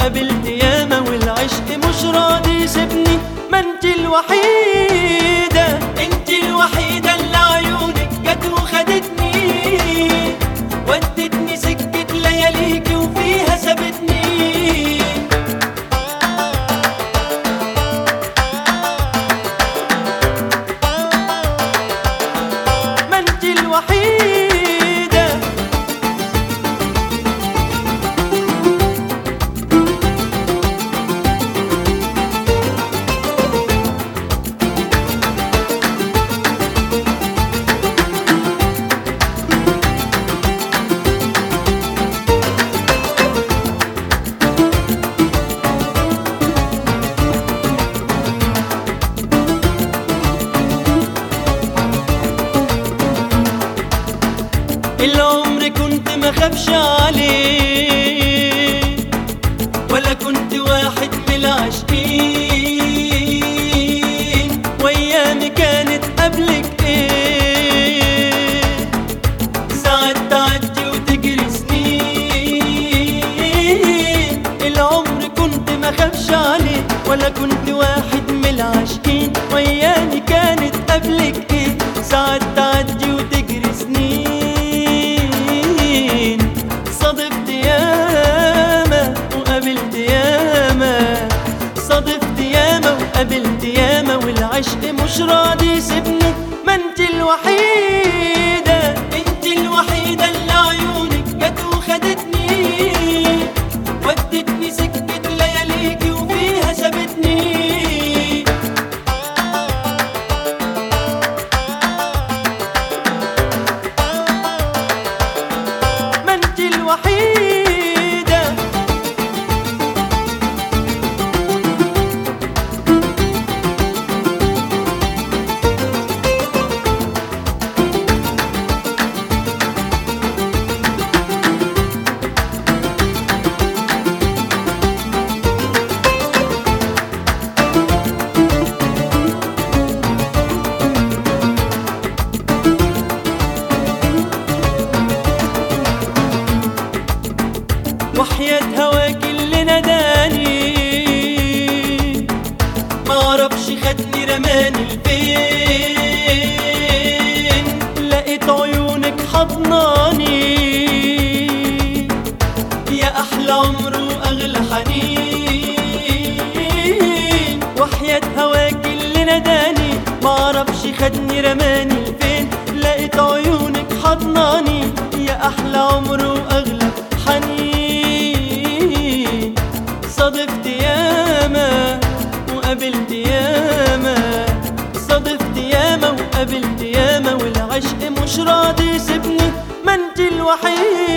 وقابلت ياما والعشق مش راضي يسيبني. ما انت الوحيدة، انت الوحيدة اللي عيونك جت وخدتني، ودتني سكة لياليكي وفيها سابتني. ما انت الوحيدة. العمر كنت ما خافش عليه، ولا كنت واحد من العاشقين، وايامي كانت قبلك ايه، ساعات تعدي وتجري سنين. العمر كنت ما خافش عليه، ولا كنت واحد من العاشقين، وايامي كانت قبلك ايه، ساعات تعدي وتجري سنين. صادفت ياما وقابلت ياما، صادفت ياما وقابلت ياما والعشق مش راضي يسيبني. ما انت الوحيدة، انت الوحيدة اللي عيونك جت وخدتني، ودتني سكة لياليكي وفيها سابتني. ما انت الوحيدة. وحياة هواك اللي ناداني، معرفش خدني رماني لفين، لقيت عيونك حضناني، يا أحلى عمر وأغلى حنين. وحياة هواك اللي ناداني، معرفش خدني رماني لفين، لقيت عيونك حضناني، يا أحلى عمر وأغلى حنين. صادفت ياما وقابلت ياما، صادفت ياما وقابلت ياما والعشق مش راضي يسيبني. ما انت الوحيدة.